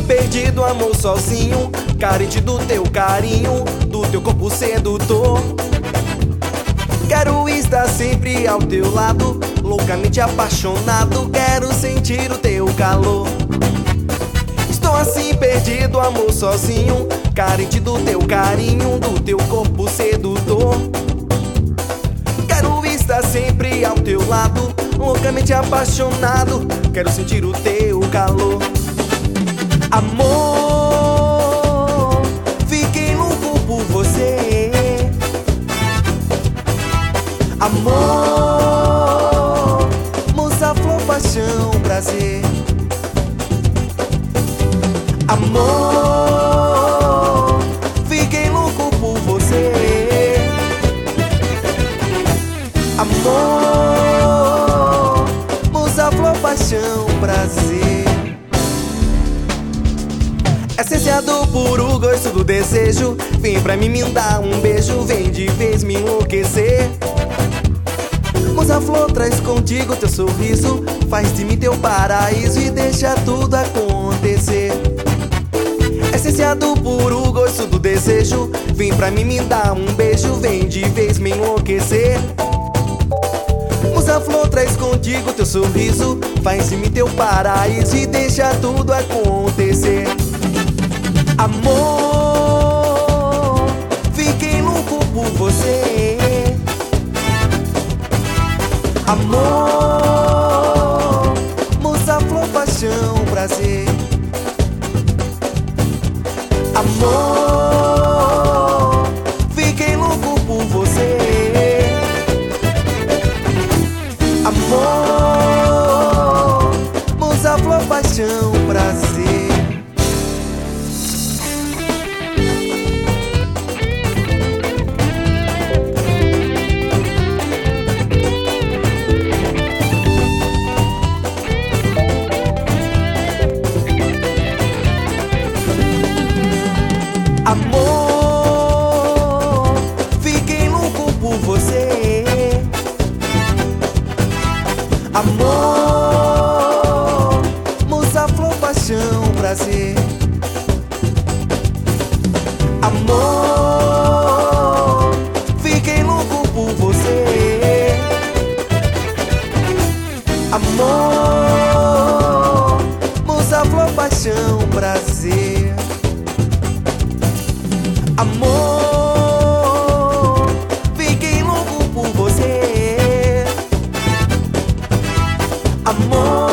perdido, amor, sozinho, carente do teu carinho, do teu corpo sedutor. Quero estar sempre ao teu lado, loucamente apaixonado, quero sentir o teu calor. Estou assim perdido, amor, sozinho, carente do teu carinho, do teu corpo sedutor. Quero estar sempre ao teu lado, loucamente apaixonado, quero sentir o teu calor. Amor, fiquei louco por você. Amor, moça, flor, paixão, prazer. Amor, fiquei louco por você. Amor, moça, flor, paixão, prazer. Essência do puro gosto do desejo, vem pra mim me dar um beijo, vem de vez me enlouquecer. Moça, flor, traz contigo teu sorriso, faz de mim teu paraíso e deixa tudo acontecer. Essência do puro gosto do desejo, vem pra mim me dar um beijo, vem de vez me enlouquecer. Moça, flor, traz contigo teu sorriso, faz de mim teu paraíso e deixa tudo acontecer. Amor, fiquei louco por você. Amor, moça, flor, paixão, prazer. Amor, fiquei louco por você. Amor, moça, flor, paixão, prazer. Amor, fiquei louco por você. Amor, moça, flor, paixão, prazer. Amor, fiquei louco por você. Amor, moça, flor, paixão, prazer. Amor, fiquei louco por você. Amor.